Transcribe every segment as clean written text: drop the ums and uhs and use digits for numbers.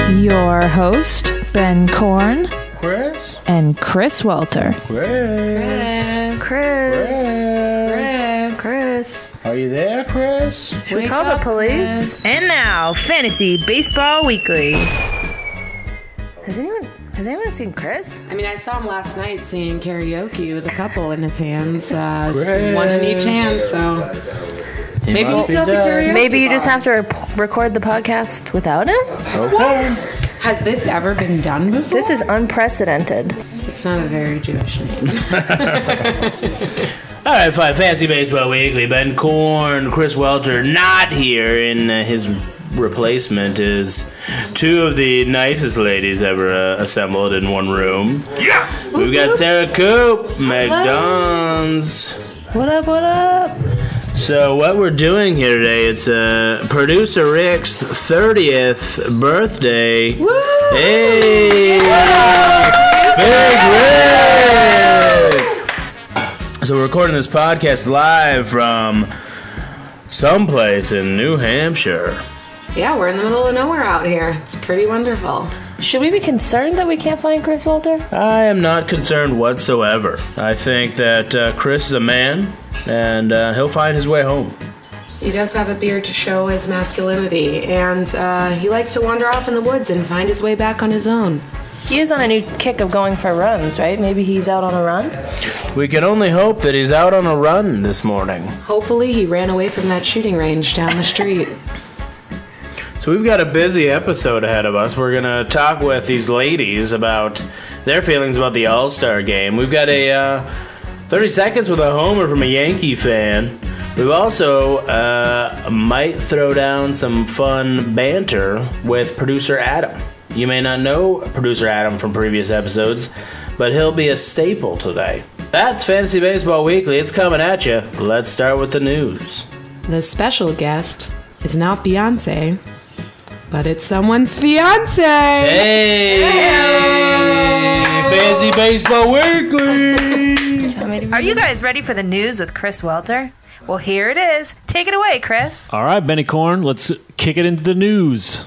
Your host, Ben Korn. Chris. And Chris Welter. Chris. Are you there, Chris? Should we call the police? Chris. And now, Fantasy Baseball Weekly. Has anyone seen Chris? I mean, I saw him last night singing karaoke with a couple in his hands. One in each hand, so maybe he's still at the karaoke. Maybe you just have to record the podcast without him? Okay. What? Has this ever been done before? This is unprecedented. It's not a very Jewish name. All right, fine. Fantasy Baseball Weekly. Ben Korn, Chris Welter, not here. In his replacement is two of the nicest ladies ever assembled in one room. Yeah. We've got Sarah Coop, McDonald's. What up? So what we're doing here today, it's producer Rick's 30th birthday. Woo! Hey! Big Rick! So we're recording this podcast live from someplace in New Hampshire. Yeah, we're in the middle of nowhere out here. It's pretty wonderful. Should we be concerned that we can't find Chris Welter? I am not concerned whatsoever. I think that Chris is a man, and he'll find his way home. He does have a beard to show his masculinity, and he likes to wander off in the woods and find his way back on his own. He is on a new kick of going for runs, right? Maybe he's out on a run? We can only hope that he's out on a run this morning. Hopefully he ran away from that shooting range down the street. So we've got a busy episode ahead of us. We're going to talk with these ladies about their feelings about the All-Star game. We've got a 30 seconds with a homer from a Yankee fan. We've also might throw down some fun banter with producer Adam. You may not know producer Adam from previous episodes, but he'll be a staple today. That's Fantasy Baseball Weekly. It's coming at you. Let's start with the news. The special guest is not Beyonce, but it's someone's fiance. Hey! Fantasy Baseball Weekly! Are you guys ready for the news with Chris Welter? Well, here it is. Take it away, Chris. All right, Benny Korn, let's kick it into the news.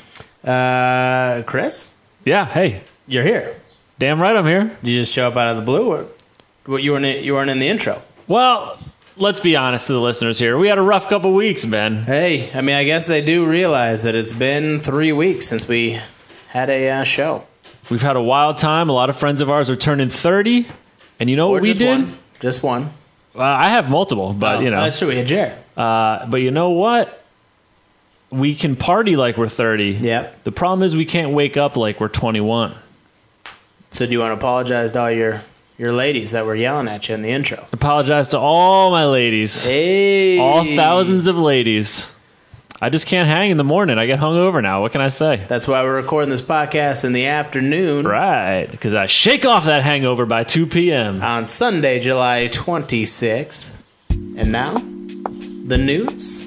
Chris? Yeah, hey. You're here. Damn right I'm here. Did you just show up out of the blue? Or you weren't in the intro? Well, let's be honest to the listeners here. We had a rough couple weeks, Ben. Hey, I mean, I guess they do realize that it's been 3 weeks since we had a show. We've had a wild time. A lot of friends of ours are turning 30. And you know what we did? Just one. I have multiple, but you know. That's true. We had Jared. But you know what? We can party like we're 30. Yep. The problem is we can't wake up like we're 21. So do you want to apologize to all your ladies that were yelling at you in the intro? Apologize to all my ladies. Hey. All thousands of ladies. I just can't hang in the morning. I get hungover now. What can I say? That's why we're recording this podcast in the afternoon. Right, because I shake off that hangover by 2 p.m. On Sunday, July 26th. And now, the news.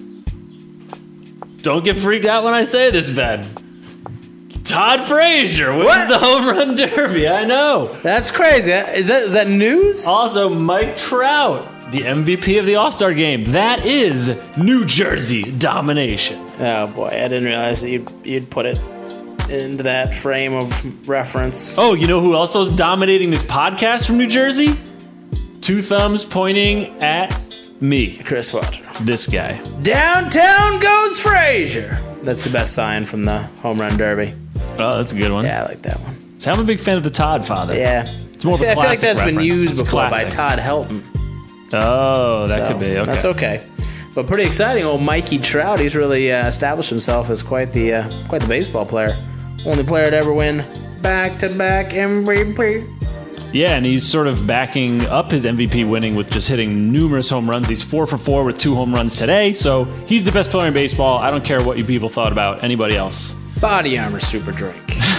Don't get freaked out when I say this, Ben. Todd Frazier wins the home run derby. I know. That's crazy. Is that news? Also, Mike Trout, the MVP of the All-Star game. That is New Jersey domination. Oh boy, I didn't realize that you'd put it into that frame of reference. Oh, you know who else was dominating this podcast from New Jersey? Two thumbs pointing at me. Chris Welter. This guy. Downtown goes Frazier. That's the best sign from the home run derby. Oh, that's a good one. Yeah, I like that one. So I'm a big fan of the Todd father. Yeah. It's more of a I feel like that's classic been reference. used It's before by classic. Todd Helton. Oh, that could be. Okay. That's okay. But pretty exciting. Old Mikey Trout, he's really established himself as quite the baseball player. Only player to ever win back-to-back MVP. Yeah, and he's sort of backing up his MVP winning with just hitting numerous home runs. He's 4 for 4 with 2 home runs today, so he's the best player in baseball. I don't care what you people thought about anybody else. Body Armor Super Drink.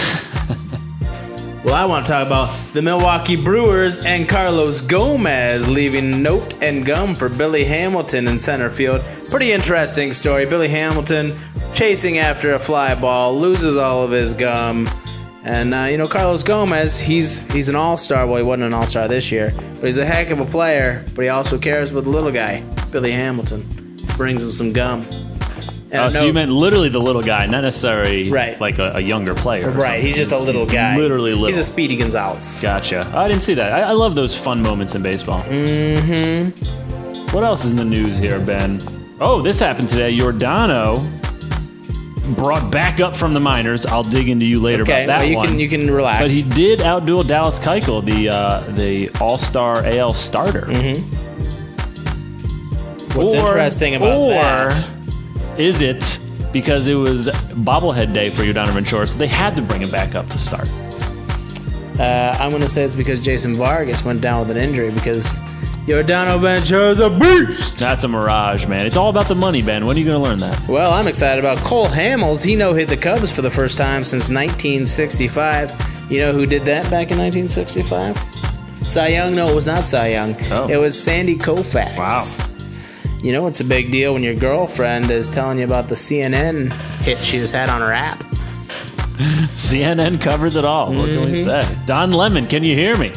Well, I want to talk about the Milwaukee Brewers and Carlos Gomez leaving note and gum for Billy Hamilton in center field. Pretty interesting story. Billy Hamilton chasing after a fly ball, loses all of his gum. And, Carlos Gomez, he's an all-star. Well, he wasn't an all-star this year, but he's a heck of a player. But he also cares about the little guy, Billy Hamilton. Brings him some gum. And Oh, so you meant literally the little guy, not necessarily Right. like a younger player. or right? something. He's just a little guy. literally little. He's a Speedy Gonzalez. Gotcha. I didn't see that. I love those fun moments in baseball. Mm-hmm. What else is in the news here, Ben? Oh, this happened today. Giordano brought back up from the minors. I'll dig into you later Okay, about that well, one. you can relax. But he did outduel Dallas Keuchel, the All-Star AL starter. Mm-hmm. What's interesting about that? Is it because it was bobblehead day for Giordano Ventura, so they had to bring him back up to start? I'm going to say it's because Jason Vargas went down with an injury because Giordano Ventura's a beast. That's a mirage, man. It's all about the money, Ben. When are you going to learn that? Well, I'm excited about Cole Hamels. He no-hit the Cubs for the first time since 1965. You know who did that back in 1965? Cy Young? No, it was not Cy Young. Oh. It was Sandy Koufax. Wow. You know it's a big deal when your girlfriend is telling you about the CNN hit she just had on her app. CNN covers it all. What can we say? Don Lemon, can you hear me?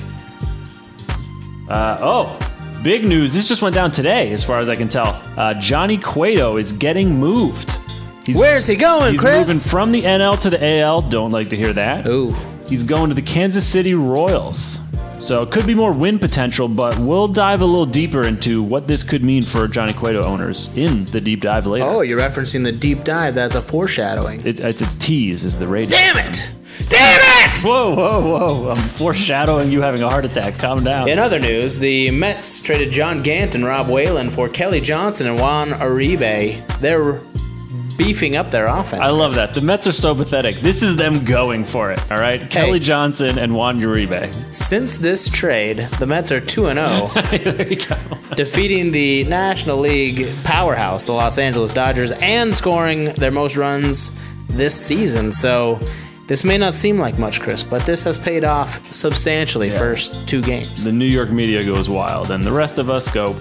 Big news. This just went down today, as far as I can tell. Johnny Cueto is getting moved. Where's he going, He's Chris? moving from the NL to the AL. Don't like to hear that. Ooh. He's going to the Kansas City Royals. So it could be more win potential, but we'll dive a little deeper into what this could mean for Johnny Cueto owners in the deep dive later. Oh, you're referencing the deep dive. That's a foreshadowing. It's tease is the radio. Damn it! Damn it! Whoa. I'm foreshadowing you having a heart attack. Calm down. In other news, the Mets traded John Gant and Rob Whalen for Kelly Johnson and Juan Uribe. They're beefing up their offense. I love that. The Mets are so pathetic. This is them going for it, all right? Kelly Johnson and Juan Uribe. Since this trade, the Mets are 2-0, There you go. defeating the National League powerhouse, the Los Angeles Dodgers, and scoring their most runs this season. So this may not seem like much, Chris, but this has paid off substantially first two games. The New York media goes wild, and the rest of us go...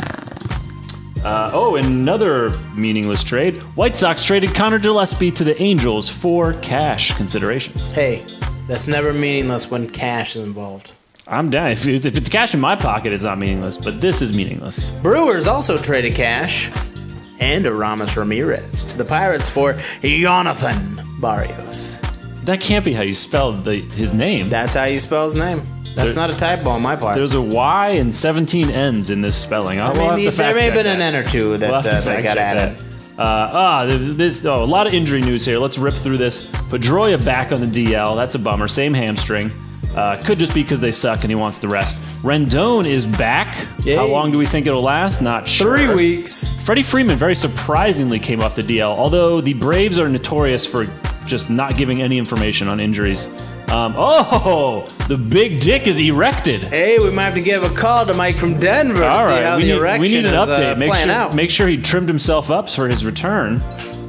another meaningless trade. White Sox traded Connor Gillespie to the Angels for cash considerations. Hey, that's never meaningless when cash is involved. I'm down. If it's cash in my pocket, it's not meaningless, but this is meaningless. Brewers also traded cash and Aramis Ramirez to the Pirates for Jonathan Barrios. That can't be how you spell his name. That's how you spell his name. That's not a typo on my part. There's a Y and 17 N's in this spelling. I mean, there may have been an N or two that got added. A lot of injury news here. Let's rip through this. Pedroia back on the DL. That's a bummer. Same hamstring. Could just be because they suck and he wants to rest. Rendon is back. Yay. How long do we think it'll last? Not sure. 3 weeks. Freddie Freeman very surprisingly came off the DL, although the Braves are notorious for just not giving any information on injuries. The big dick is erected. Hey, we might have to give a call to Mike from Denver to see how the erection we need an is update. playing out. Make sure he trimmed himself up for his return.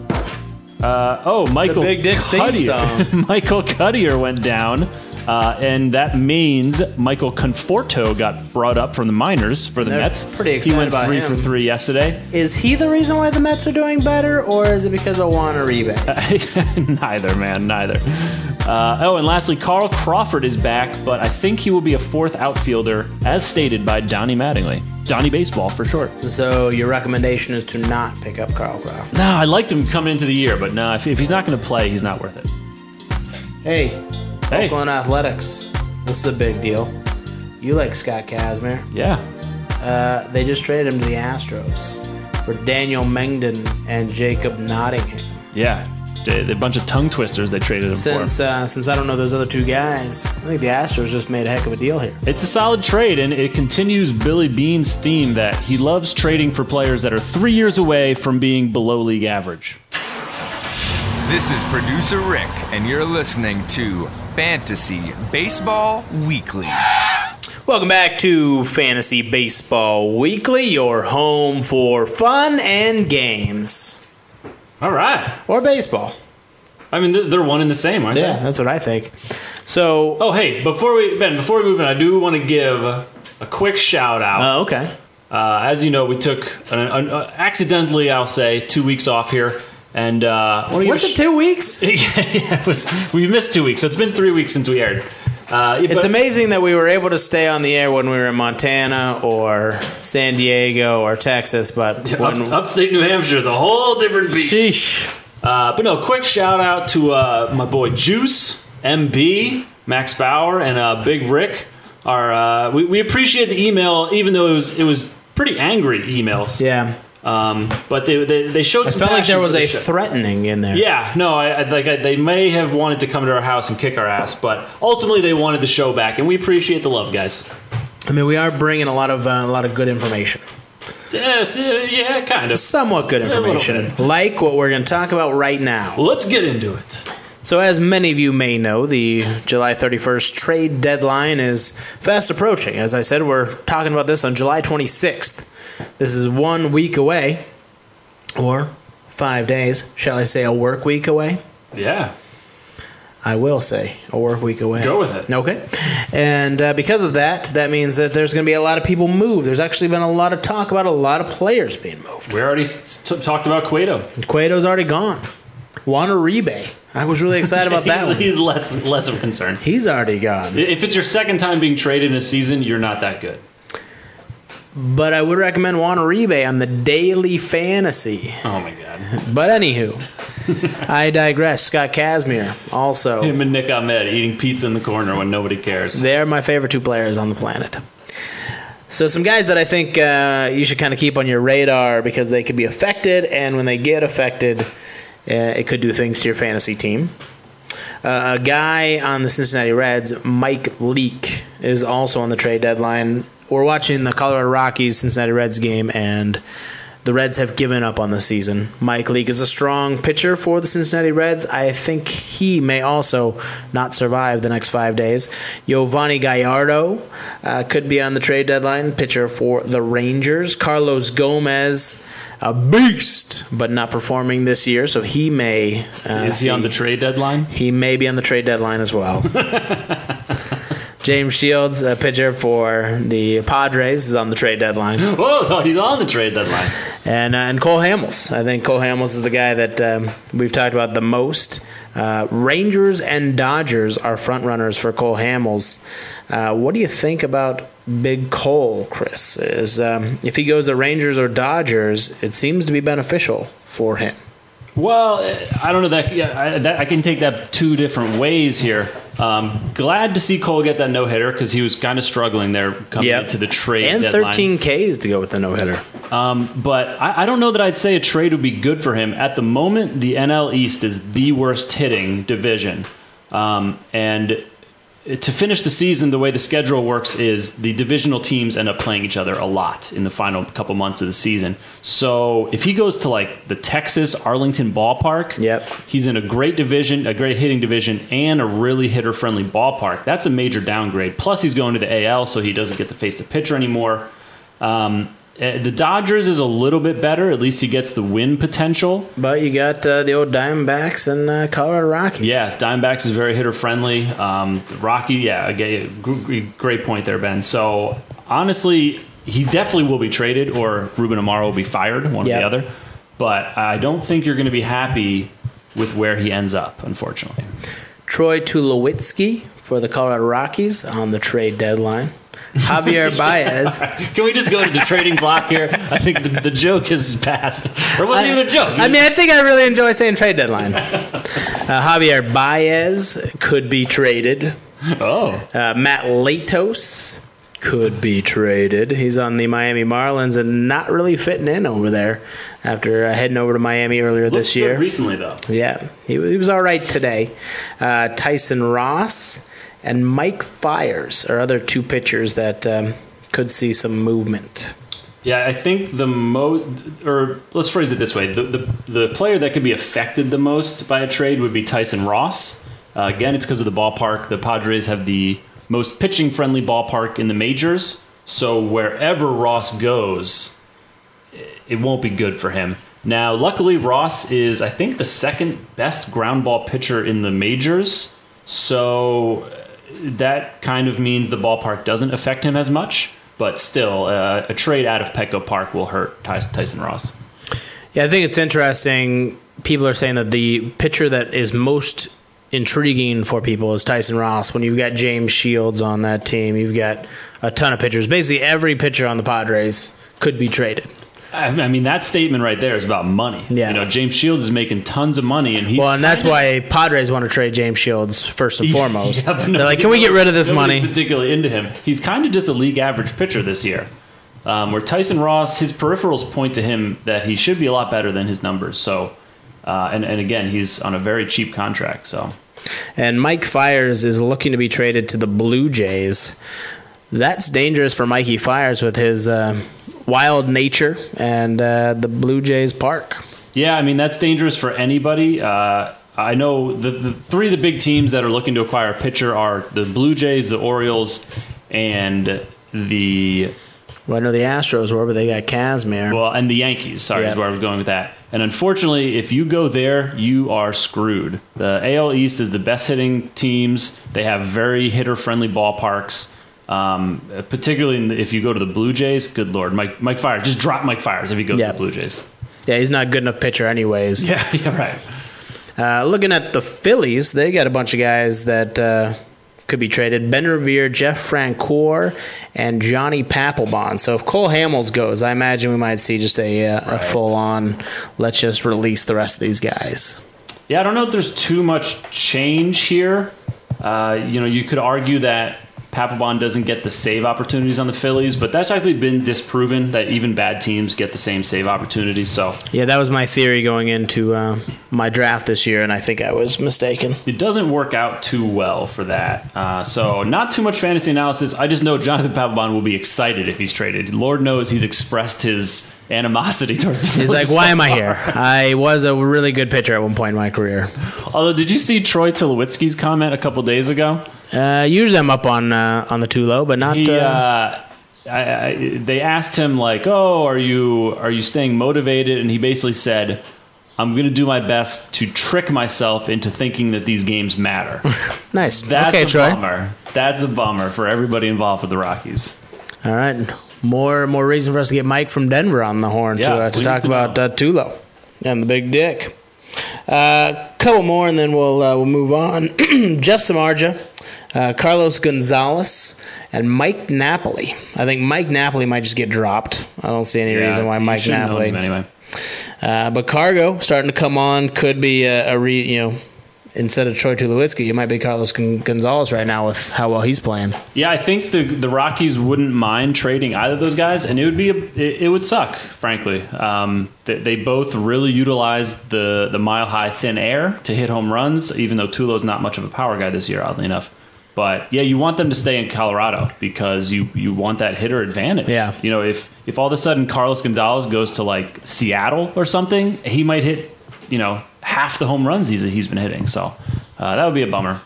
Michael The Big Dick's theme song. Michael Cuttier went down, and that means Michael Conforto got brought up from the minors for the They're Mets. pretty excited He went about 3 him. for 3 yesterday. Is he the reason why the Mets are doing better, or is it because of Juan Uribe? Neither, man, neither. And lastly, Carl Crawford is back, but I think he will be a 4th outfielder, as stated by Donnie Mattingly. Donnie Baseball, for short. So your recommendation is to not pick up Carl Crawford. No, I liked him coming into the year, but no, if he's not going to play, he's not worth it. Hey, Oakland Athletics. This is a big deal. You like Scott Kazmir. Yeah. They just traded him to the Astros for Daniel Mengden and Jacob Nottingham. Yeah. A bunch of tongue twisters they traded him for. Since I don't know those other two guys, I think the Astros just made a heck of a deal here. It's a solid trade, and it continues Billy Bean's theme that he loves trading for players that are 3 years away from being below league average. This is Producer Rick, and you're listening to Fantasy Baseball Weekly. Welcome back to Fantasy Baseball Weekly, your home for fun and games. All right. Or baseball. I mean, they're one and the same, aren't Yeah, they? that's what I think. So, Oh, hey, before we move in, I do want to give a quick shout out. okay. As you know, we took accidentally, I'll say, 2 weeks off here, and Was it 2 weeks? Yeah, we missed 2 weeks, so it's been 3 weeks since we aired. It's amazing that we were able to stay on the air when we were in Montana or San Diego or Texas, but when upstate New Hampshire is a whole different beast. sheesh. But no, quick shout out to my boy Juice, MB, Max Bauer, and Big Rick. We appreciate the email, even though it was pretty angry emails. Yeah. But they showed. I some felt like there passion was for the a show. threatening in there. Yeah, no, they may have wanted to come to our house and kick our ass, but ultimately they wanted the show back, and we appreciate the love, guys. I mean, we are bringing a lot of good information. Yes, yeah, kind of. Somewhat good little information, like what we're going to talk about right now. Well, let's get into it. So, as many of you may know, the July 31st trade deadline is fast approaching. As I said, we're talking about this on July 26th. This is 1 week away, or 5 days. Shall I say a work week away? Yeah. I will say a work week away. Go with it. Okay. And because of that means that there's going to be a lot of people moved. There's actually been a lot of talk about a lot of players being moved. We already talked about Cueto. Cueto's already gone. Juan Uribe. I was really excited about that one. He's less of a concern. He's already gone. If it's your second time being traded in a season, you're not that good. But I would recommend Juan Uribe on the daily fantasy. Oh, my God. But anywho, I digress. Scott Kazmir also. Him and Nick Ahmed eating pizza in the corner when nobody cares. They're my favorite two players on the planet. So some guys that I think you should kind of keep on your radar because they could be affected, and when they get affected, it could do things to your fantasy team. A guy on the Cincinnati Reds, Mike Leake, is also on the trade deadline. We're watching the Colorado Rockies Cincinnati Reds game, and the Reds have given up on the season. Mike Leake is a strong pitcher for the Cincinnati Reds. I think he may also not survive the next 5 days. Giovanni Gallardo could be on the trade deadline, pitcher for the Rangers. Carlos Gomez, a beast, but not performing this year, so he may... Is he on the trade deadline? He may be on the trade deadline as well. James Shields, a pitcher for the Padres, is on the trade deadline. Whoa, he's on the trade deadline. And Cole Hamels. I think Cole Hamels is the guy that we've talked about the most. Rangers and Dodgers are front runners for Cole Hamels. What do you think about Big Cole, Chris? If he goes to Rangers or Dodgers, it seems to be beneficial for him. Well, I don't know that. Yeah, I can take that two different ways here. Glad to see Cole get that no-hitter because he was kind of struggling there coming into the trade and deadline. 13 Ks to go with the no-hitter. But I don't know that I'd say a trade would be good for him. At the moment, the NL East is the worst hitting division. And to finish the season, the way the schedule works is the divisional teams end up playing each other a lot in the final couple months of the season. So if he goes to like the Texas Arlington ballpark, he's in a great division, a great hitting division, and a really hitter-friendly ballpark. That's a major downgrade. Plus, he's going to the AL, so he doesn't get to face the pitcher anymore. The Dodgers is a little bit better. At least he gets the win potential. But you got the old Diamondbacks and Colorado Rockies. Yeah, Diamondbacks is very hitter-friendly. Rocky, great point there, Ben. So, honestly, he definitely will be traded or Ruben Amaro will be fired, one or the other. But I don't think you're going to be happy with where he ends up, unfortunately. Troy Tulowitzki for the Colorado Rockies on the trade deadline. Javier Baez. Can we just go to the trading block here? I think the joke is past. Or wasn't even a joke. I think I really enjoy saying trade deadline. Javier Baez could be traded. Matt Latos could be traded. He's on the Miami Marlins and not really fitting in over there after heading over to Miami earlier this year. Recently, though. Yeah, he was all right today. Tyson Ross and Mike Fiers are other two pitchers that could see some movement. Yeah, I think let's phrase it this way: the player that could be affected the most by a trade would be Tyson Ross. Again, it's because of the ballpark. The Padres have the most pitching-friendly ballpark in the majors, so wherever Ross goes, it won't be good for him. Now, luckily, Ross is, I think, the second best ground ball pitcher in the majors, so that kind of means the ballpark doesn't affect him as much, but still, a trade out of Petco Park will hurt Tyson Ross. Yeah, I think it's interesting. People are saying that the pitcher that is most intriguing for people is Tyson Ross. When you've got James Shields on that team, you've got a ton of pitchers. Basically, every pitcher on the Padres could be traded. I mean, that statement right there is about money. Yeah. James Shields is making tons of money, and and that's why Padres want to trade James Shields first and foremost. Yeah, but They're like, can we get rid of this money? Particularly into him. He's kind of just a league average pitcher this year. Where Tyson Ross, his peripherals point to him that he should be a lot better than his numbers. So, and again, he's on a very cheap contract. So, and Mike Fiers is looking to be traded to the Blue Jays. That's dangerous for Mikey Fiers with his wild nature and the Blue Jays park. Yeah, I mean, that's dangerous for anybody. I know the three of the big teams that are looking to acquire a pitcher are the Blue Jays, the Orioles, and the... Well, I know the Astros were, but they got Kazmir. Well, and the Yankees, sorry, is where I was going with that. And unfortunately, if you go there, you are screwed. The AL East is the best hitting teams. They have very hitter-friendly ballparks. Particularly if you go to the Blue Jays, good Lord, Mike Fiers, just drop Mike Fiers if you go to the Blue Jays. Yeah, he's not a good enough pitcher anyways. Yeah, right. Looking at the Phillies, they got a bunch of guys that could be traded. Ben Revere, Jeff Francoeur, and Johnny Papelbon. So if Cole Hamels goes, I imagine we might see just a full-on, let's just release the rest of these guys. Yeah, I don't know if there's too much change here. You could argue that Papelbon doesn't get the save opportunities on the Phillies, but that's actually been disproven that even bad teams get the same save opportunities. So yeah, that was my theory going into my draft this year, and I think I was mistaken. It doesn't work out too well for that. So not too much fantasy analysis. I just know Jonathan Papelbon will be excited if he's traded. Lord knows he's expressed his animosity towards the Phillies. He's like, why am I here? I was a really good pitcher at one point in my career. Although, did you see Troy Tulowitzki's comment a couple days ago? Usually I'm up on the Tulo, but not. They asked him like, "Oh, are you staying motivated?" And he basically said, "I'm going to do my best to trick myself into thinking that these games matter." Nice. That's okay, a Troy. bummer. That's a bummer for everybody involved with the Rockies. All right. More reason for us to get Mike from Denver on the horn to talk about Tulo and the big dick. Couple more, and then we'll move on. Jeff Samardzija, Carlos Gonzalez, and Mike Napoli. I think Mike Napoli might just get dropped. I don't see any reason why Mike Napoli. Anyway. But Cargo starting to come on, could be instead of Troy Tulowitzki, it might be Carlos Gonzalez right now with how well he's playing. Yeah, I think the Rockies wouldn't mind trading either of those guys, and it would suck, frankly. They both really utilize the mile-high thin air to hit home runs, even though Tulo's not much of a power guy this year, oddly enough. But, yeah, you want them to stay in Colorado because you want that hitter advantage. Yeah. If all of a sudden Carlos Gonzalez goes to, like, Seattle or something, he might hit, half the home runs he's been hitting. So that would be a bummer.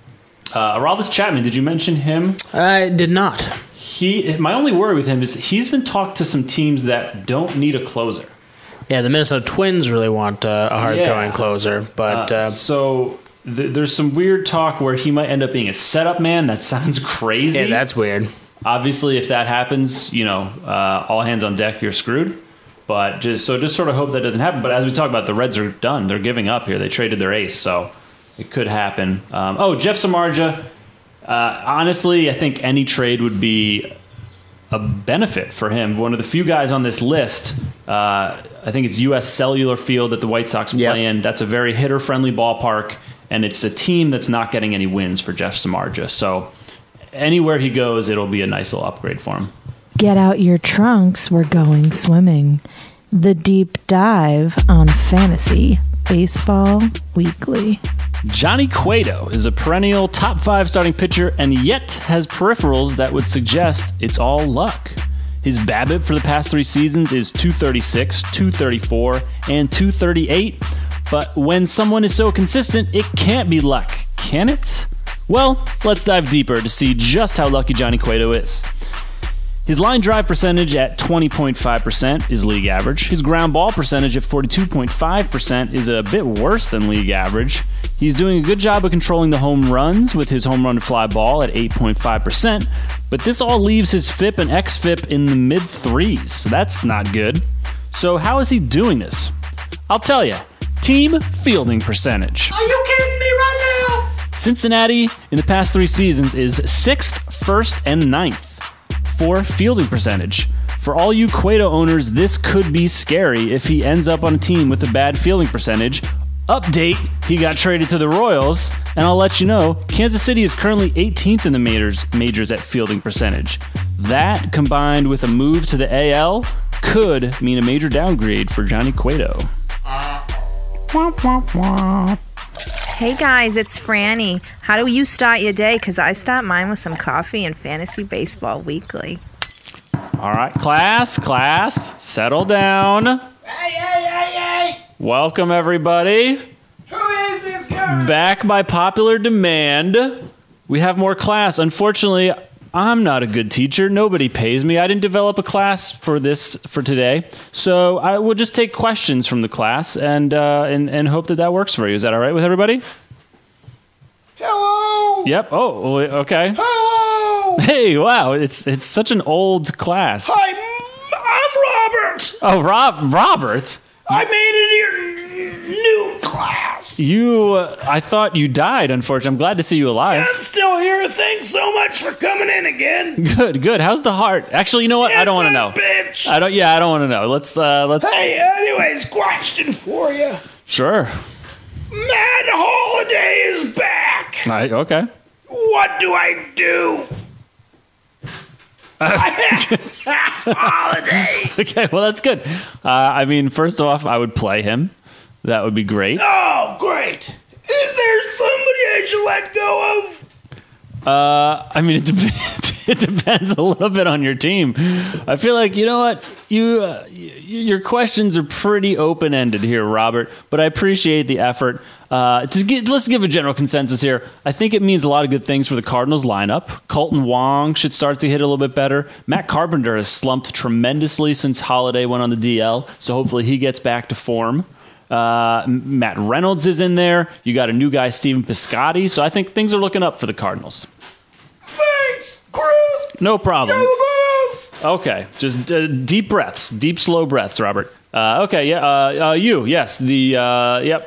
Aroldis Chapman, did you mention him? I did not. My only worry with him is he's been talked to some teams that don't need a closer. Yeah, the Minnesota Twins really want a hard-throwing closer. But there's some weird talk where he might end up being a setup man. That sounds crazy. Yeah, that's weird. Obviously, if that happens, all hands on deck, you're screwed. But just sort of hope that doesn't happen. But as we talk about, the Reds are done. They're giving up here. They traded their ace, so it could happen. Jeff Samardzija. Honestly, I think any trade would be a benefit for him. One of the few guys on this list, I think it's U.S. Cellular Field that the White Sox play in. That's a very hitter-friendly ballpark, and it's a team that's not getting any wins for Jeff Samardzija. So anywhere he goes, it'll be a nice little upgrade for him. Get out your trunks, we're going swimming. The deep dive on Fantasy Baseball Weekly. Johnny Cueto is a perennial top 5 starting pitcher and yet has peripherals that would suggest it's all luck. His BABIP for the past 3 seasons is 236, 234, and 238. But when someone is so consistent, it can't be luck, can it? Well, let's dive deeper to see just how lucky Johnny Cueto is. His line drive percentage at 20.5% is league average. His ground ball percentage at 42.5% is a bit worse than league average. He's doing a good job of controlling the home runs with his home run to fly ball at 8.5%, but this all leaves his FIP and xFIP in the mid-3s, so that's not good. So how is he doing this? I'll tell you. Team fielding percentage. Are you kidding me right now? Cincinnati, in the past 3 seasons, is 6th, 1st, and 9th for fielding percentage. For all you Cueto owners, this could be scary if he ends up on a team with a bad fielding percentage. Update, he got traded to the Royals, and I'll let you know, Kansas City is currently 18th in the majors at fielding percentage. That, combined with a move to the AL, could mean a major downgrade for Johnny Cueto. Hey guys, it's Franny. How do you start your day? Because I start mine with some coffee and Fantasy Baseball Weekly. All right, class, settle down. Hey! Welcome, everybody. Who is this guy? Back by popular demand. We have more class. Unfortunately, I'm not a good teacher. Nobody pays me. I didn't develop a class for today. So I will just take questions from the class and hope that works for you. Is that all right with everybody? Hello. Yep. Oh, okay. Hello. Hey, wow. It's such an old class. Hi, I'm Robert. Oh, Robert. I made it in your new class. I thought you died, unfortunately. I'm glad to see you alive. I'm still here. Thanks so much for coming in again. Good. How's the heart? Actually, you know what? I don't want to know. Bitch. I don't want to know. Let's. Hey, anyways, question for you. Sure. Matt Holliday is back. Okay. What do I do? Holiday. Okay, well, that's good. I mean, first off, I would play him. That would be great. Oh, great. Is there somebody I should let go of? I mean, it depends a little bit on your team. I feel like, you know what? Your questions are pretty open-ended here, Robert, but I appreciate the effort. Let's give a general consensus here. I think it means a lot of good things for the Cardinals lineup. Colton Wong should start to hit a little bit better. Matt Carpenter has slumped tremendously since Holiday went on the DL, so hopefully he gets back to form. Matt Reynolds is in there. You got a new guy, Steven Piscotty, so I think things are looking up for the Cardinals. Thanks, Chris. No problem. You're the best. Okay, just deep breaths, deep, slow breaths, Robert. Okay, yeah, you, yes, yep,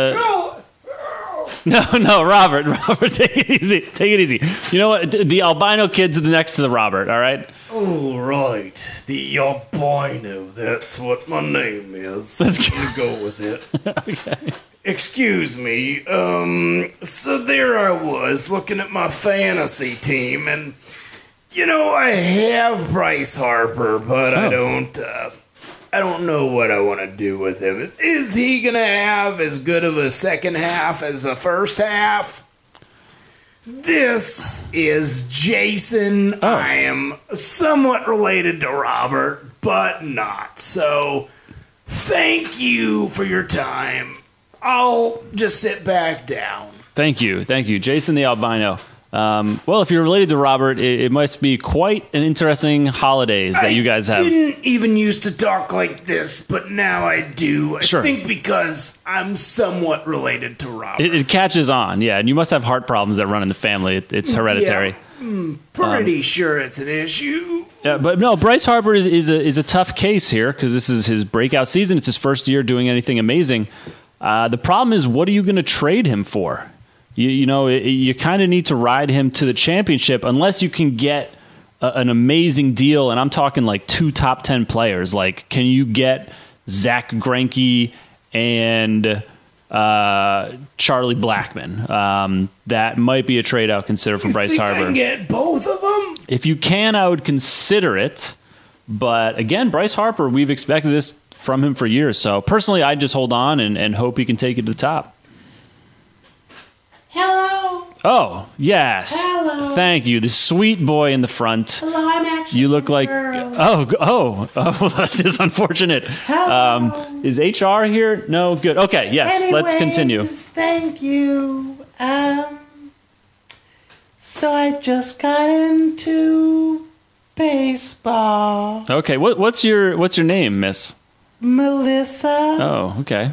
No, Robert, take it easy. You know what, the albino kid's next to the Robert, all right? All right, the albino, that's what my name is. Let's gonna go with it. Okay. Excuse me, so there I was, looking at my fantasy team, and, you know, I have Bryce Harper, but I don't know what I want to do with him. Is he going to have as good of a second half as the first half? This is Jason. Oh. I am somewhat related to Robert, but not. So, thank you for your time. I'll just sit back down. Thank you, Jason the albino. Well, if you're related to Robert, it must be quite an interesting holidays that you guys have. I didn't even used to talk like this, but now I do. Sure. I think because I'm somewhat related to Robert. It catches on, yeah, and you must have heart problems that run in the family. It's hereditary. Yeah, pretty sure it's an issue. Yeah, but no, Bryce Harper is a tough case here because this is his breakout season. It's his first year doing anything amazing. The problem is, what are you going to trade him for? You kind of need to ride him to the championship unless you can get an amazing deal. And I'm talking like 2 top 10 players. Like, can you get Zach Greinke and Charlie Blackmon? That might be a trade I would consider for Bryce Harper. I can get both of them? If you can, I would consider it. But again, Bryce Harper, we've expected this from him for years. So personally, I'd just hold on and hope he can take it to the top. Hello. Oh, yes. Hello. Thank you. The sweet boy in the front. Hello, I'm actually You look a like girl. oh, that's just unfortunate. Hello. Is HR here? No, good. Okay, yes. Let's continue. Anyways, Thank you. So I just got into baseball. Okay, what's your name, Miss? Melissa. Oh, okay.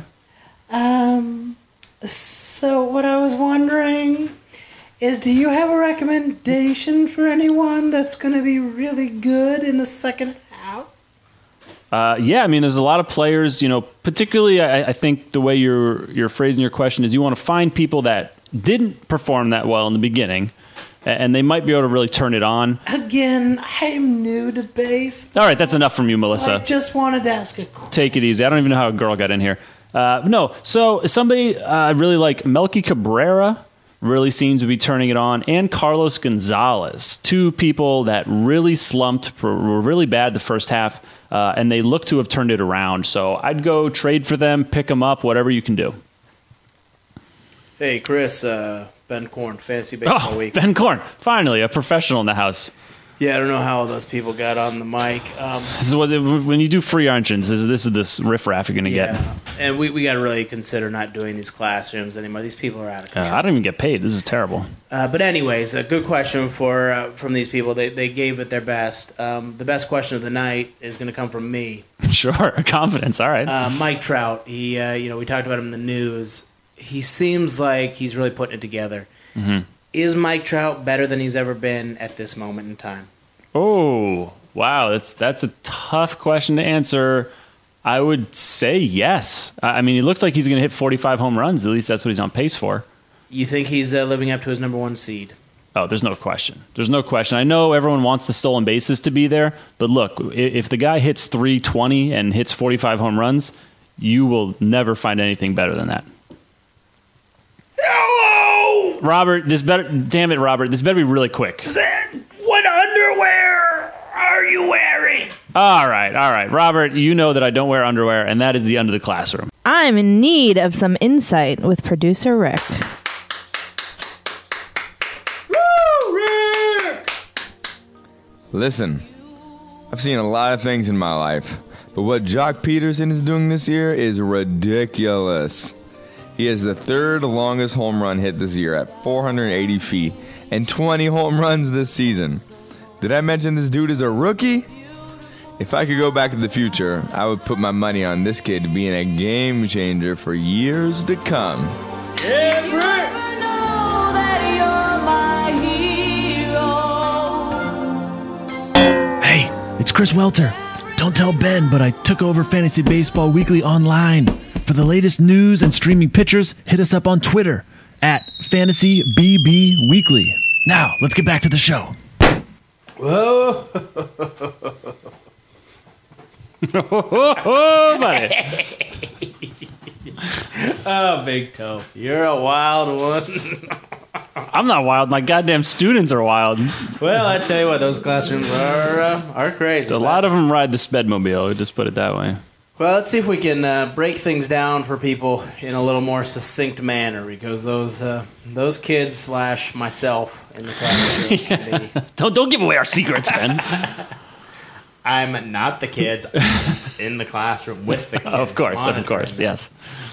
So what I was wondering is, do you have a recommendation for anyone that's going to be really good in the second half? Yeah, I mean, there's a lot of players. Particularly, I think the way you're phrasing your question is you want to find people that didn't perform that well in the beginning, and they might be able to really turn it on. Again, I'm new to baseball. All right, that's enough from you, Melissa. So I just wanted to ask a question. Take it easy. I don't even know how a girl got in here. No, so somebody I really like, Melky Cabrera, really seems to be turning it on, and Carlos Gonzalez, two people that really slumped, were really bad the first half, and they look to have turned it around. So I'd go trade for them, pick them up, whatever you can do. Hey, Chris, Ben Korn, Fantasy Baseball Week. Ben Korn, finally, a professional in the house. Yeah, I don't know how those people got on the mic. This is what, when you do free entrance, this is this riffraff you're going to get. And we got to really consider not doing these classrooms anymore. These people are out of control. I don't even get paid. This is terrible. But anyways, a good question from these people. They gave it their best. The best question of the night is going to come from me. Sure, confidence. All right. Mike Trout. He, we talked about him in the news. He seems like he's really putting it together. Mm-hmm. Is Mike Trout better than he's ever been at this moment in time? Oh, wow. That's a tough question to answer. I would say yes. I mean, he looks like he's going to hit 45 home runs. At least that's what he's on pace for. You think he's living up to his number one seed? Oh, there's no question. There's no question. I know everyone wants the stolen bases to be there, but look, if the guy hits 320 and hits 45 home runs, you will never find anything better than that. Hello! Robert, damn it, Robert, this better be really quick. What underwear are you wearing? All right. Robert, you know that I don't wear underwear, and that is the end of the classroom. I'm in need of some insight with producer Rick. Woo, Rick! Listen, I've seen a lot of things in my life, but what Jock Peterson is doing this year is ridiculous. He has the third longest home run hit this year at 480 feet and 20 home runs this season. Did I mention this dude is a rookie? If I could go back to the future, I would put my money on this kid being a game changer for years to come. Yeah, Rick! Hey, it's Chris Welter. Don't tell Ben, but I took over Fantasy Baseball Weekly online. For the latest news and streaming pictures, hit us up on Twitter at FantasyBBWeekly. Now, let's get back to the show. Whoa! Oh, buddy. Oh, Big Toph, you're a wild one. I'm not wild. My goddamn students are wild. Well, I tell you what, those classrooms are crazy. A lot of them ride the Spedmobile, just put it that way. Well, let's see if we can break things down for people in a little more succinct manner, because those kids / myself in the classroom. Yeah. Don't give away our secrets, Ben. I'm not the kids in the classroom with the kids. Of course, yes.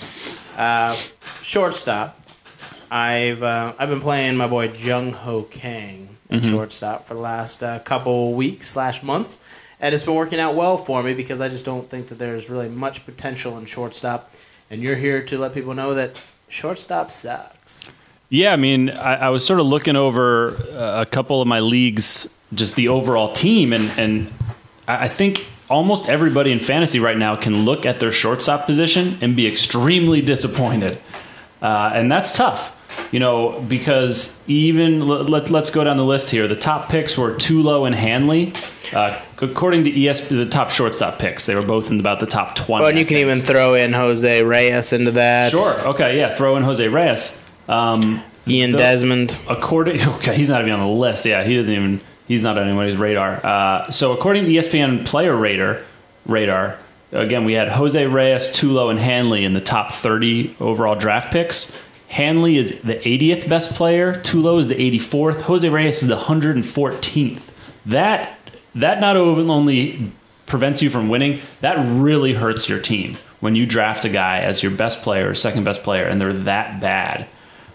Shortstop. I've been playing my boy Jung Ho Kang at shortstop for the last couple weeks / months. And it's been working out well for me because I just don't think that there's really much potential in shortstop. And you're here to let people know that shortstop sucks. Yeah, I mean, I was sort of looking over a couple of my leagues, just the overall team, and I think almost everybody in fantasy right now can look at their shortstop position and be extremely disappointed. And that's tough. Because even let's go down the list here. The top picks were Tulo and Hanley. According to ESPN, the top shortstop picks, they were both in about the top 20. Oh, and you can even throw in Jose Reyes into that. Sure. Okay. Yeah. Throw in Jose Reyes. Ian Desmond. He's not even on the list. Yeah. He's not on anybody's radar. So according to ESPN Player Radar, again, we had Jose Reyes, Tulo, and Hanley in the top 30 overall draft picks. Hanley is the 80th best player. Tulo is the 84th. Jose Reyes is the 114th. That not only prevents you from winning, that really hurts your team when you draft a guy as your best player or second best player and they're that bad.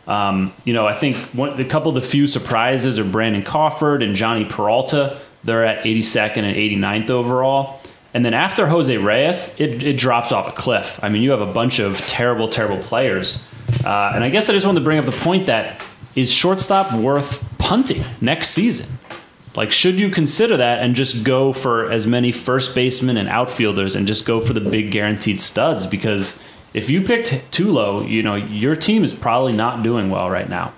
I think a couple of the few surprises are Brandon Crawford and Johnny Peralta. They're at 82nd and 89th overall. And then after Jose Reyes, it drops off a cliff. I mean, you have a bunch of terrible, terrible players. And I guess I just wanted to bring up the point that is shortstop worth punting next season? Like, should you consider that and just go for as many first basemen and outfielders and just go for the big guaranteed studs? Because if you picked too low, your team is probably not doing well right now.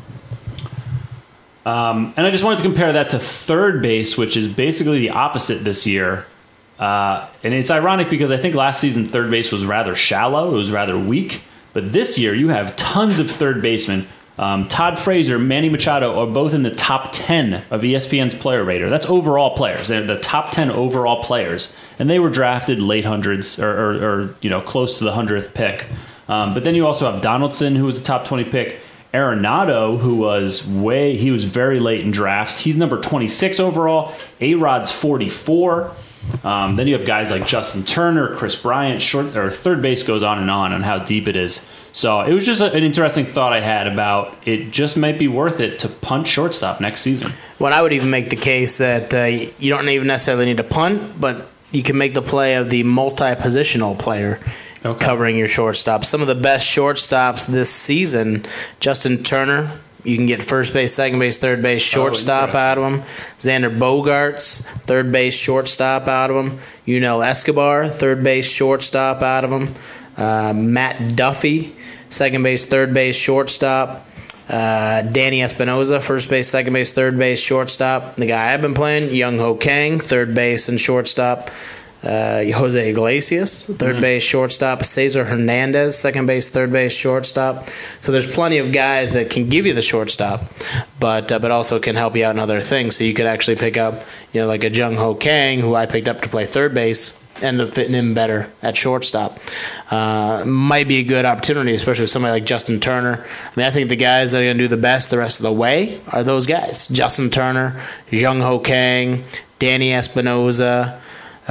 And I just wanted to compare that to third base, which is basically the opposite this year. And it's ironic because I think last season third base was rather shallow. It was rather weak. But this year you have tons of third basemen. Todd Frazier, Manny Machado are both in the top 10 of ESPN's player rater. That's overall players. They're the top 10 overall players. And they were drafted late hundreds or close to the 100th pick. But then you also have Donaldson, who was a top 20 pick. Arenado, who was very late in drafts. He's number 26 overall. A-Rod's 44. Then you have guys like Justin Turner, Chris Bryant. Third base goes on how deep it is. So it was just an interesting thought I had about it. Just might be worth it to punt shortstop next season. Well, I would even make the case that you don't even necessarily need to punt, but you can make the play of the multi-positional player covering your shortstop. Some of the best shortstops this season, Justin Turner. You can get first base, second base, third base, shortstop out of him. Xander Bogaerts, third base, shortstop out of him. Yunel Escobar, third base, shortstop out of him. Matt Duffy, second base, third base, shortstop. Danny Espinosa, first base, second base, third base, shortstop. The guy I've been playing, Young-Ho Kang, third base and shortstop. Jose Iglesias, third base, shortstop. Cesar Hernandez, second base, third base, shortstop. So there's plenty of guys that can give you the shortstop, but also can help you out in other things. So you could actually pick up, like a Young-Ho Kang, who I picked up to play third base, ended up fitting him better at shortstop. Might be a good opportunity, especially with somebody like Justin Turner. I think the guys that are going to do the best the rest of the way are those guys: Justin Turner, Young-Ho Kang, Danny Espinosa,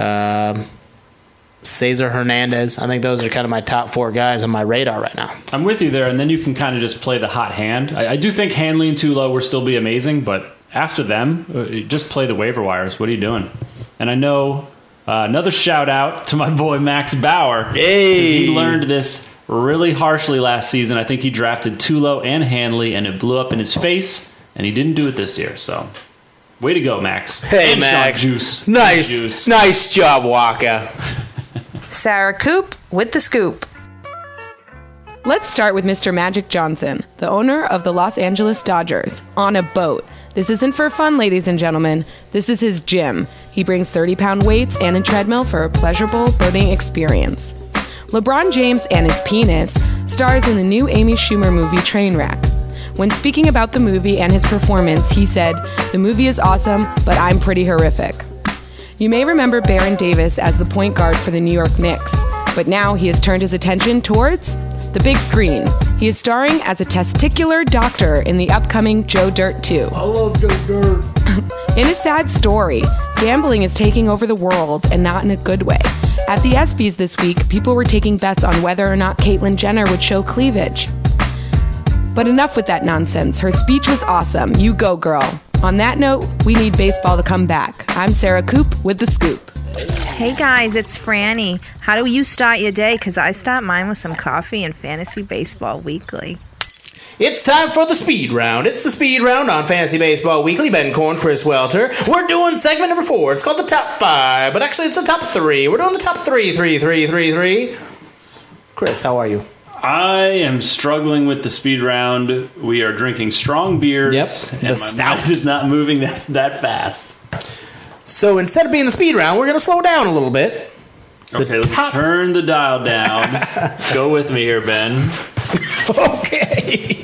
Cesar Hernandez. I think those are kind of my top four guys on my radar right now. I'm with you there, and then you can kind of just play the hot hand. I do think Hanley and Tulo will still be amazing, but after them, just play the waiver wires. What are you doing? And I know another shout out to my boy Max Bauer. Hey! He learned this really harshly last season. I think he drafted Tulo and Hanley, and it blew up in his face, and he didn't do it this year, so... Way to go, Max. Hey, and Max. Sean Juice. Nice job, Waka. Sarah Coop with the scoop. Let's start with Mr. Magic Johnson, the owner of the Los Angeles Dodgers, on a boat. This isn't for fun, ladies and gentlemen. This is his gym. He brings 30-pound weights and a treadmill for a pleasurable boating experience. LeBron James and his penis stars in the new Amy Schumer movie Trainwreck. When speaking about the movie and his performance, he said, "The movie is awesome, but I'm pretty horrific." You may remember Baron Davis as the point guard for the New York Knicks, but now he has turned his attention towards the big screen. He is starring as a testicular doctor in the upcoming Joe Dirt 2. I love Joe Dirt. In a sad story, gambling is taking over the world, and not in a good way. At the ESPYs this week, people were taking bets on whether or not Caitlyn Jenner would show cleavage. But enough with that nonsense. Her speech was awesome. You go, girl. On that note, we need baseball to come back. I'm Sarah Coop with The Scoop. Hey guys, it's Franny. How do you start your day? Because I start mine with some coffee and Fantasy Baseball Weekly. It's time for the speed round. It's the speed round on Fantasy Baseball Weekly. Ben Korn, Chris Welter. We're doing segment number 4. It's called the top 5, but actually it's the top 3. We're doing the top 3. Chris, how are you? I am struggling with the speed round. We are drinking strong beers. Yep, and my mind is not moving that fast. So instead of being the speed round, we're going to slow down a little bit. Okay, let's turn the dial down. Go with me here, Ben. Okay.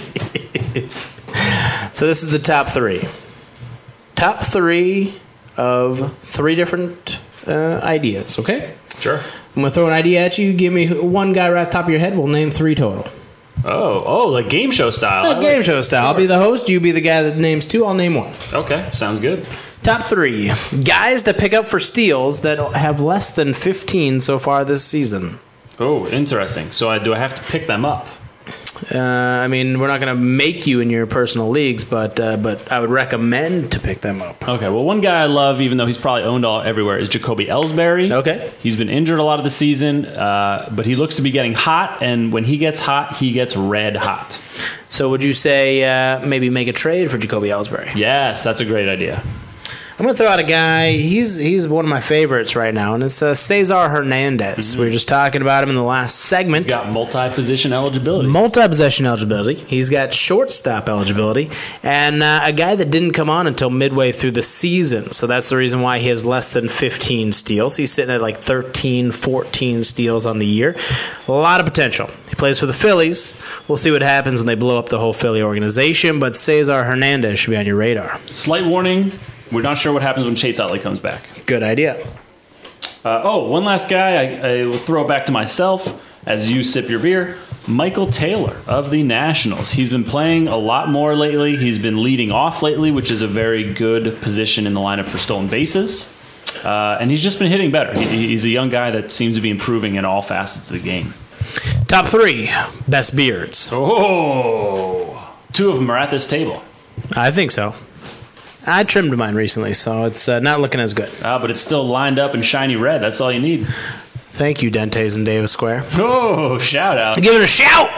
So this is the top 3. Top 3 of 3 different ideas, okay? Sure. I'm going to throw an idea at you. Give me one guy right off the top of your head. We'll name 3 total. Oh, like game show style. Game show style. I'll be the host. You be the guy that names 2. I'll name 1. Okay, sounds good. Top 3. Guys to pick up for steals that have less than 15 so far this season. Oh, interesting. So do I have to pick them up? I mean, we're not going to make you in your personal leagues, but I would recommend to pick them up. Okay, well, one guy I love, even though he's probably owned everywhere, is Jacoby Ellsbury. Okay. He's been injured a lot of the season, but he looks to be getting hot, and when he gets hot, he gets red hot. So would you say maybe make a trade for Jacoby Ellsbury? Yes, that's a great idea. I'm going to throw out a guy. He's one of my favorites right now, and it's Cesar Hernandez. We were just talking about him in the last segment. He's got multi-position eligibility. Multi-position eligibility. He's got shortstop eligibility, and a guy that didn't come on until midway through the season. So that's the reason why he has less than 15 steals. He's sitting at like 13, 14 steals on the year. A lot of potential. He plays for the Phillies. We'll see what happens when they blow up the whole Philly organization, but Cesar Hernandez should be on your radar. Slight warning. We're not sure what happens when Chase Utley comes back. Good idea. One last guy. I will throw it back to myself as you sip your beer. Michael Taylor of the Nationals. He's been playing a lot more lately. He's been leading off lately, which is a very good position in the lineup for stolen bases. And he's just been hitting better. He's a young guy that seems to be improving in all facets of the game. Top 3 best beards. Oh, 2 of them are at this table. I think so. I trimmed mine recently, so it's not looking as good. But it's still lined up in shiny red. That's all you need. Thank you, Dentes and Davis Square. Oh, shout out. Give it a shout!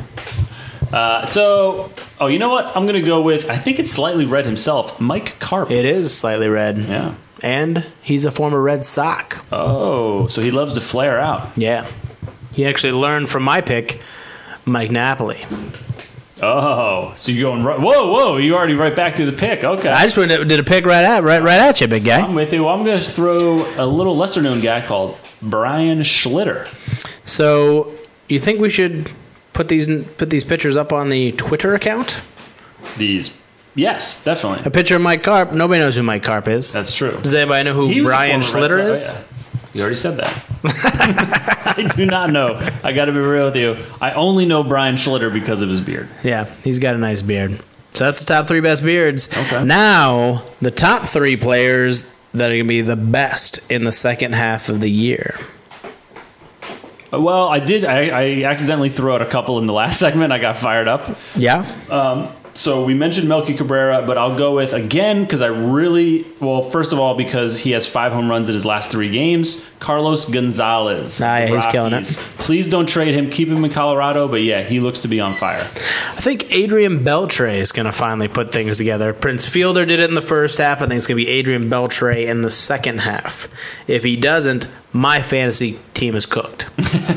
You know what? I'm going to go with, I think it's slightly red himself, Mike Carp. It is slightly red. Yeah. And he's a former Red Sox. Oh, so he loves to flare out. Yeah. He actually learned from my pick, Mike Napoli. Oh, so you're going right. Whoa! You already right back to the pick. Okay. I just did a pick right at you, big guy. I'm with you. Well, I'm going to throw a little lesser known guy called Brian Schlitter. So you think we should put these pictures up on the Twitter account? Yes, definitely. A picture of Mike Carp. Nobody knows who Mike Carp is. That's true. Does anybody know who Brian Schlitter is? Oh, yeah. You already said that. I do not know. I got to be real with you. I only know Brian Schlitter because of his beard. Yeah, he's got a nice beard. So that's the top 3 best beards. Okay. Now, the top 3 players that are going to be the best in the second half of the year. Well, I did. I accidentally threw out a couple in the last segment. I got fired up. Yeah? So we mentioned Melky Cabrera, but I'll go with, again, because first of all, because he has 5 home runs in his last 3 games, Carlos Gonzalez. Yeah, he's killing it. Please don't trade him. Keep him in Colorado, but yeah, he looks to be on fire. I think Adrian Beltre is going to finally put things together. Prince Fielder did it in the first half. I think it's going to be Adrian Beltre in the second half. If he doesn't, my fantasy team is cooked.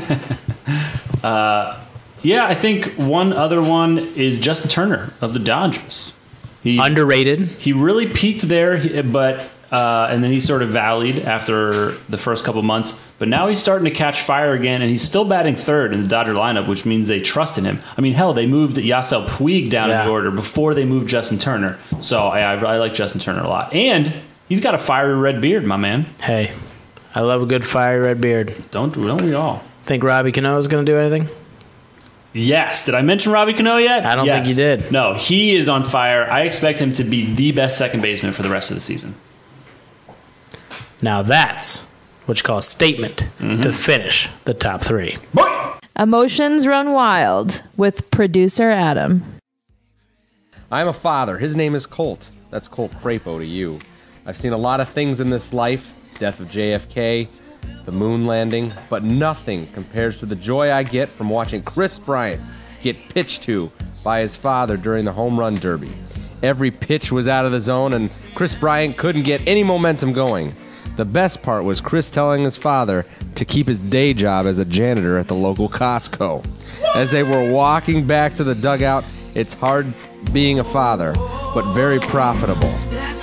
Yeah, I think one other one is Justin Turner of the Dodgers. Underrated. He really peaked there, but and then he sort of valleyed after the first couple months. But now he's starting to catch fire again, and he's still batting third in the Dodger lineup, which means they trust in him. I mean, hell, they moved Yasiel Puig down in the order before they moved Justin Turner. So I like Justin Turner a lot. And he's got a fiery red beard, my man. Hey, I love a good fiery red beard. Don't we all? Think Robbie Cano is going to do anything? Yes. Did I mention Robbie Cano yet? I don't think you did. No, he is on fire. I expect him to be the best second baseman for the rest of the season. Now that's what you call a statement to finish the top 3. Boy! Emotions Run Wild with producer Adam. I'm a father. His name is Colt. That's Colt Crapo to you. I've seen a lot of things in this life. Death of JFK, the moon landing, but nothing compares to the joy I get from watching Chris Bryant get pitched to by his father during the home run derby. Every pitch was out of the zone, and Chris Bryant couldn't get any momentum going. The best part was Chris telling his father to keep his day job as a janitor at the local Costco. As they were walking back to the dugout, it's hard being a father, but very profitable.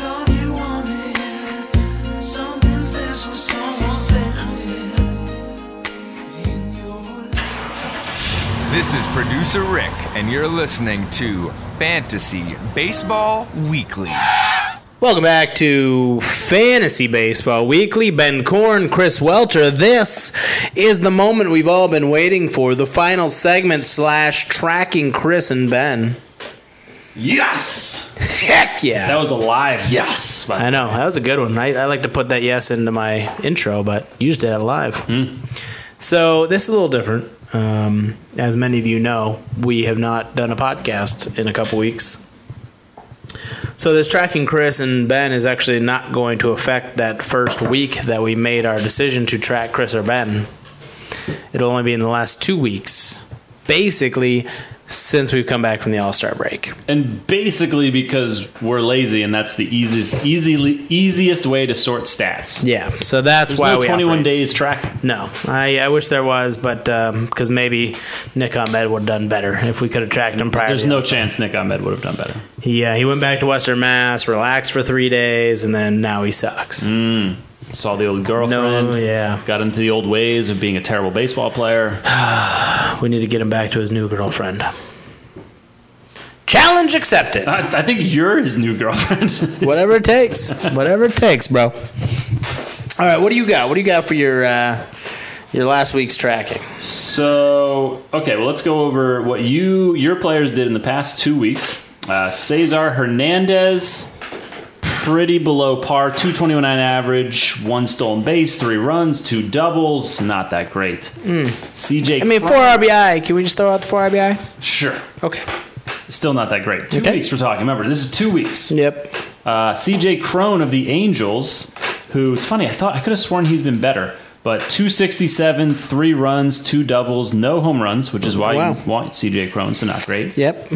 This is producer Rick, and you're listening to Fantasy Baseball Weekly. Welcome back to Fantasy Baseball Weekly. Ben Korn, Chris Welter. This is the moment we've all been waiting for. The final segment / tracking Chris and Ben. Yes! Heck yeah! That was a live yes. I know. That was a good one. I like to put that yes into my intro, but you just did it live. So this is a little different. As many of you know, we have not done a podcast in a couple weeks. So this tracking Chris and Ben is actually not going to affect that first week that we made our decision to track Chris or Ben. It'll only be in the last 2 weeks. Basically, since we've come back from the All-Star break. And basically because we're lazy, and that's the easiest way to sort stats. Yeah, so that's There's why no we 21 operate. days tracking. No, I wish there was, but because maybe Nick Ahmed would have done better if we could have tracked him prior. There's to the no All-Star. chance Nick Ahmed would have done better. He went back to Western Mass, relaxed for 3 days, and then now he sucks. Saw the old girlfriend. No, yeah. Got into the old ways of being a terrible baseball player. We need to get him back to his new girlfriend. Challenge accepted. I think you're his new girlfriend. Whatever it takes. Whatever it takes, bro. All right, what do you got? What do you got for your last week's tracking? So, okay, well, let's go over what your players did in the past 2 weeks. Cesar Hernandez, pretty below par, 229 average, 1 stolen base, 3 runs, 2 doubles, not that great. CJ, 4 RBI. Can we just throw out the 4 RBI? Sure. Okay. Still not that great. 2 weeks we're talking. Remember, this is 2 weeks. Yep. CJ Crone of the Angels, who, it's funny, I could have sworn he's been better, but 267, 3 runs, 2 doubles, no home runs, which is why you want CJ Crone, so not great. Yep.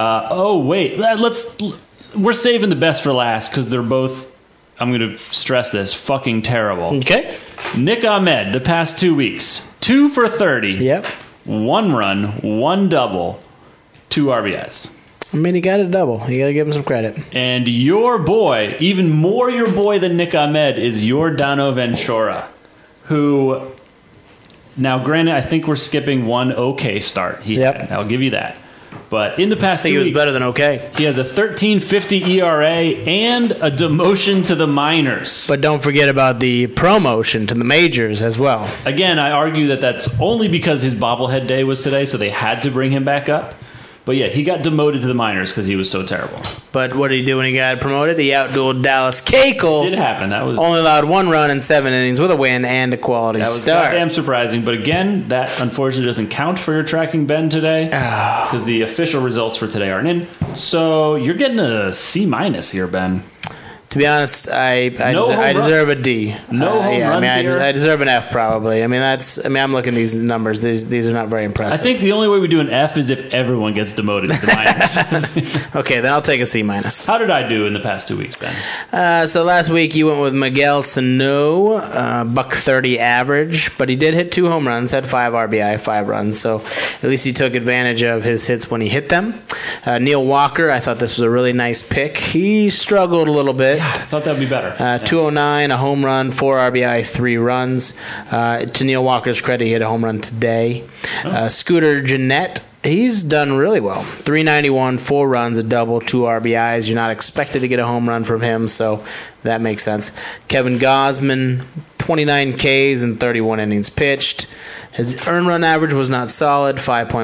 We're saving the best for last because they're both, I'm going to stress this, fucking terrible. Okay. Nick Ahmed, the past 2 weeks, 2 for 30. Yep. 1 run, 1 double, 2 RBIs. I mean, he got a double. You got to give him some credit. And your boy, even more your boy than Nick Ahmed, is Yordano Ventura, who, now granted, I think we're skipping 1 okay start. Had. I'll give you that. But in the past 2 weeks, I think he was better than okay. He has a 13.50 ERA and a demotion to the minors. But don't forget about the promotion to the majors as well. Again, I argue that that's only because his bobblehead day was today, so they had to bring him back up. But yeah, he got demoted to the minors because he was so terrible. But what did he do when he got promoted? He outdueled Dallas Keuchel. It did happen. That was only allowed 1 run in 7 innings with a win and a quality start. That was goddamn surprising. But again, that unfortunately doesn't count for your tracking, Ben, today because the official results for today aren't in. So you're getting a C- here, Ben. To be honest, I deserve a D. No home runs here. I deserve an F probably. I'm looking at these numbers. These are not very impressive. I think the only way we do an F is if everyone gets demoted to the minors. Okay, then I'll take a C-. How did I do in the past 2 weeks, Ben? So last week you went with Miguel Sano, $130 average, but he did hit 2 home runs, had 5 RBI, 5 runs. So at least he took advantage of his hits when he hit them. Neil Walker, I thought this was a really nice pick. He struggled a little bit. I thought that would be better. 209, a home run, 4 RBI, 3 runs. To Neil Walker's credit, he hit a home run today. Scooter Gennett, he's done really well. 391, 4 runs, a double, 2 RBIs. You're not expected to get a home run from him, so that makes sense. Kevin Gausman, 29 Ks and 31 innings pitched. His earned run average was not solid,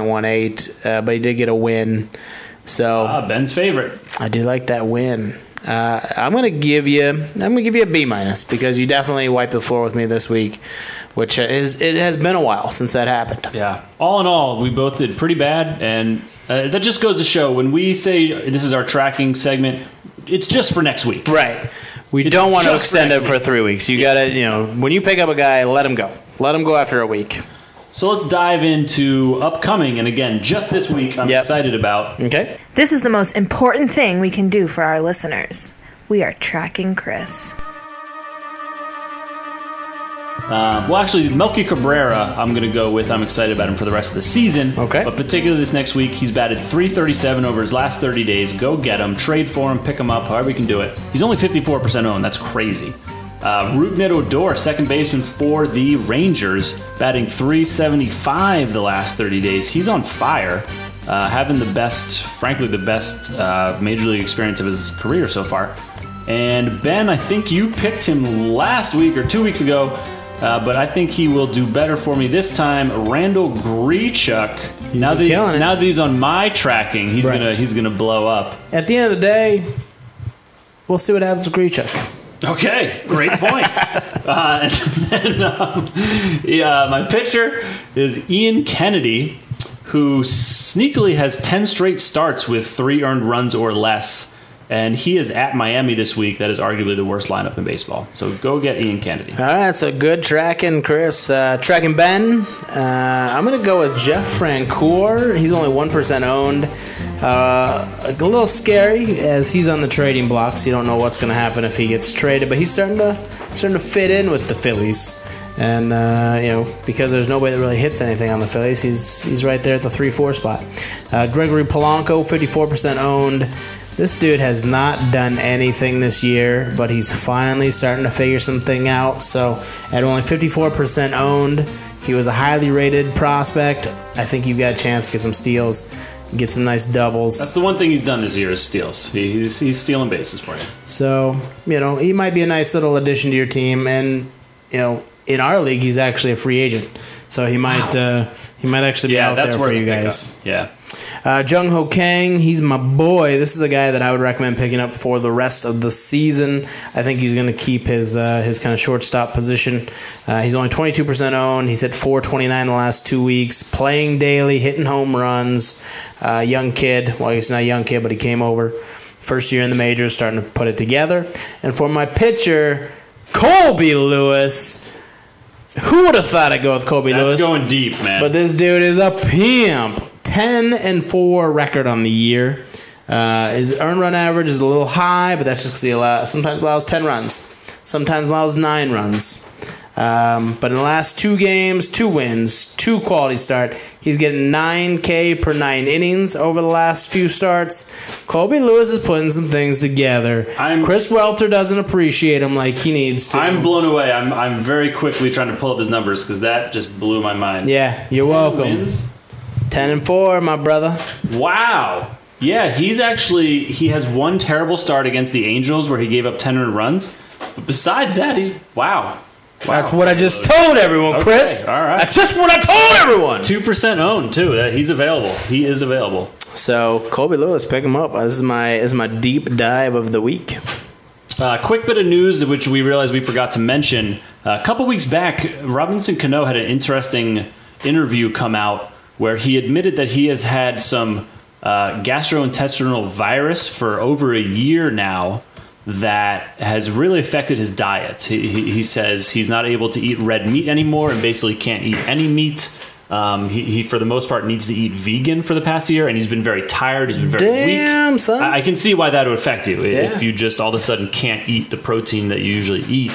5.18, but he did get a win. So Ben's favorite. I do like that win. I'm gonna give you a B- because you definitely wiped the floor with me this week, which it has been a while since that happened. Yeah. All in all, we both did pretty bad, and that just goes to show when we say this is our tracking segment, it's just for next week. Right. We don't want to extend it for 3 weeks. You gotta, when you pick up a guy, let him go. Let him go after a week. So let's dive into upcoming, and again, just this week, I'm excited about. Okay. This is the most important thing we can do for our listeners. We are tracking Chris. Well, actually, Melky Cabrera, I'm going to go with. I'm excited about him for the rest of the season. Okay. But particularly this next week, he's batted .337 over his last 30 days. Go get him. Trade for him. Pick him up. However you can do it. He's only 54% owned. That's crazy. Rougned Odor, second baseman for the Rangers, batting .375 the last 30 days. He's on fire. Having the best Major League experience of his career so far. And Ben, I think you picked him last week or 2 weeks ago, but I think he will do better for me this time. Randall Grichuk. Now that he's on my tracking, he's gonna blow up. At the end of the day, we'll see what happens with Grichuk. Okay, great point. My pitcher is Ian Kennedy, who sneakily has 10 straight starts with 3 earned runs or less. And he is at Miami this week. That is arguably the worst lineup in baseball. So go get Ian Kennedy. All right, so good tracking, Chris. Tracking Ben, I'm going to go with Jeff Francoeur. He's only 1% owned. A little scary as he's on the trading block, so you don't know what's going to happen if he gets traded. But he's starting to fit in with the Phillies. And, because there's nobody that really hits anything on the Phillies, he's right there at the 3-4 spot. Gregory Polanco, 54% owned. This dude has not done anything this year, but he's finally starting to figure something out. So at only 54% owned, he was a highly rated prospect. I think you've got a chance to get some steals, get some nice doubles. That's the one thing he's done this year is steals. He's stealing bases for you. So, he might be a nice little addition to your team. And, in our league, he's actually a free agent. So he might actually be out there for you guys. Yeah. Jung Ho Kang, he's my boy. This is a guy that I would recommend picking up for the rest of the season. I think he's going to keep his kind of shortstop position. He's only 22% owned. He's hit .429 the last 2 weeks, playing daily, hitting home runs. Young kid. Well, he's not a young kid, but he came over. First year in the majors, starting to put it together. And for my pitcher, Colby Lewis. Who would have thought I'd go with Colby Lewis? That's going deep, man. But this dude is a pimp. 10-4 record on the year. His earned run average is a little high, but that's just because he sometimes allows 10 runs. Sometimes allows 9 runs. But in the last 2 games, 2 wins, 2 quality start. He's getting 9K per 9 innings over the last few starts. Colby Lewis is putting some things together. Chris Welter doesn't appreciate him like he needs to. I'm blown away. I'm very quickly trying to pull up his numbers because that just blew my mind. Yeah, you're welcome. Wins? 10-4, my brother. Wow. Yeah, he has one terrible start against the Angels where he gave up 10 earned runs. But besides that, wow. That's what I just told everyone, Chris. Okay, all right. That's just what I told everyone. 2% owned, too. He's available. He is available. So, Colby Lewis, pick him up. This is my deep dive of the week. Quick bit of news which we realized we forgot to mention. A couple weeks back, Robinson Cano had an interesting interview come out where he admitted that he has had some gastrointestinal virus for over a year now that has really affected his diet. He says he's not able to eat red meat anymore and basically can't eat any meat. He for the most part, needs to eat vegan for the past year, and he's been very tired. He's been very weak. Son. I can see why that would affect you if you just all of a sudden can't eat the protein that you usually eat.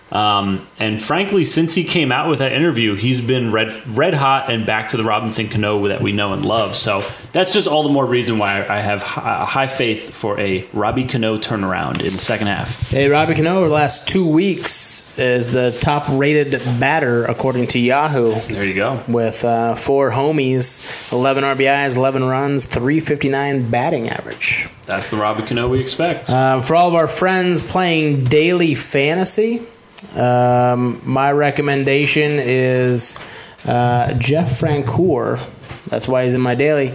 And frankly, since he came out with that interview, he's been red hot and back to the Robinson Cano that we know and love. So that's just all the more reason why I have high faith for a Robbie Cano turnaround in the second half. Hey, Robbie Cano over the last 2 weeks is the top-rated batter according to Yahoo. There you go. With 4 homies, 11 RBIs, 11 runs, .359 batting average. That's the Robbie Cano we expect. For all of our friends playing daily fantasy, my recommendation is Jeff Francoeur. That's why he's in my daily.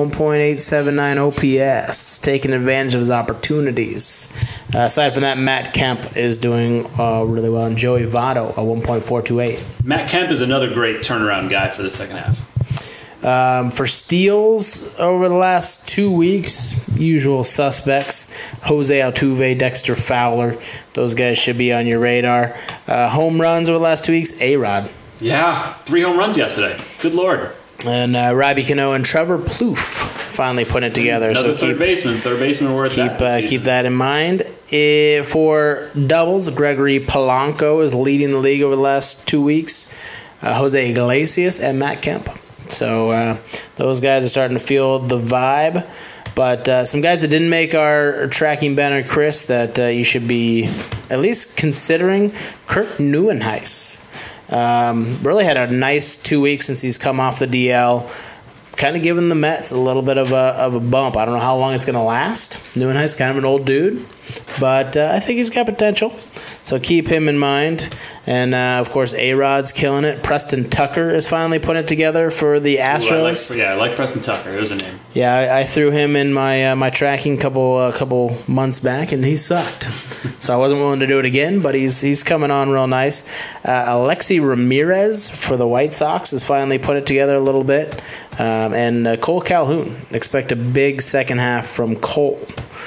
1.879 OPS, taking advantage of his opportunities. Aside from that, Matt Kemp is doing really well, and Joey Votto, a 1.428. Matt Kemp is another great turnaround guy for the second half. For steals over the last 2 weeks, usual suspects, Jose Altuve, Dexter Fowler. Those guys should be on your radar. Home runs over the last 2 weeks, A-Rod. Yeah, 3 home runs yesterday. Good Lord. And Robbie Cano and Trevor Plouffe finally putting it together. Another third baseman where it's at. Keep that in mind. For doubles, Gregory Polanco is leading the league over the last 2 weeks. Jose Iglesias and Matt Kemp. So those guys are starting to feel the vibe. But some guys that didn't make our tracking banner, Chris, that you should be at least considering, Kirk Neuenhuis. Really had a nice 2 weeks since he's come off the DL. Kind of giving the Mets a little bit of a bump. I don't know how long it's going to last. Neuenhuis is kind of an old dude. But I think he's got potential. So keep him in mind. And, of course, A-Rod's killing it. Preston Tucker is finally putting it together for the Astros. I like Preston Tucker. There's a name. Yeah, I threw him in my tracking couple months back, and he sucked. So I wasn't willing to do it again, but he's coming on real nice. Alexi Ramirez for the White Sox has finally put it together a little bit. And Cole Calhoun. Expect a big second half from Cole.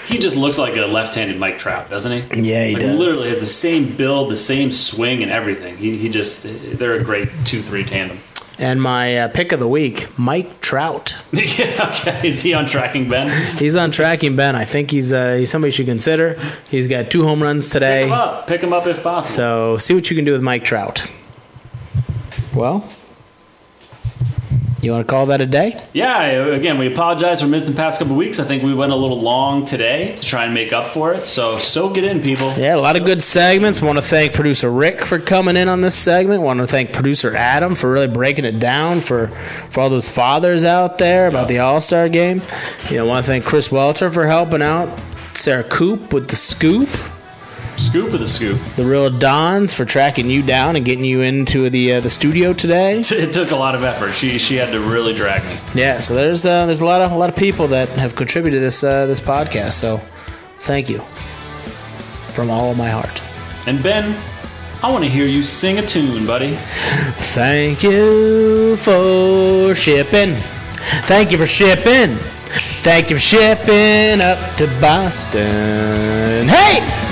He just looks like a left-handed Mike Trout, doesn't he? Yeah, he does. Literally has the same build, the same swing, and everything. They're a great 2-3 tandem. And my pick of the week, Mike Trout. Yeah, okay. Is he on Tracking Ben? He's on Tracking Ben. I think he's somebody you should consider. He's got 2 home runs today. Pick him up if possible. So see what you can do with Mike Trout. Well, you want to call that a day? Yeah, again, we apologize for missing the past couple of weeks. I think we went a little long today to try and make up for it. So soak it in, people. Yeah, a lot of good segments. Want to thank producer Rick for coming in on this segment. Want to thank producer Adam for really breaking it down for all those fathers out there about the All-Star game. Want to thank Chris Welcher for helping out. Sarah Coop with the scoop. Scoop of the scoop. The Real Dons for tracking you down and getting you into the studio today. It took a lot of effort. She had to really drag me. Yeah, so there's a lot of people that have contributed to this podcast. So thank you from all of my heart. And Ben, I want to hear you sing a tune, buddy. Thank you for shipping. Thank you for shipping. Thank you for shipping up to Boston. Hey!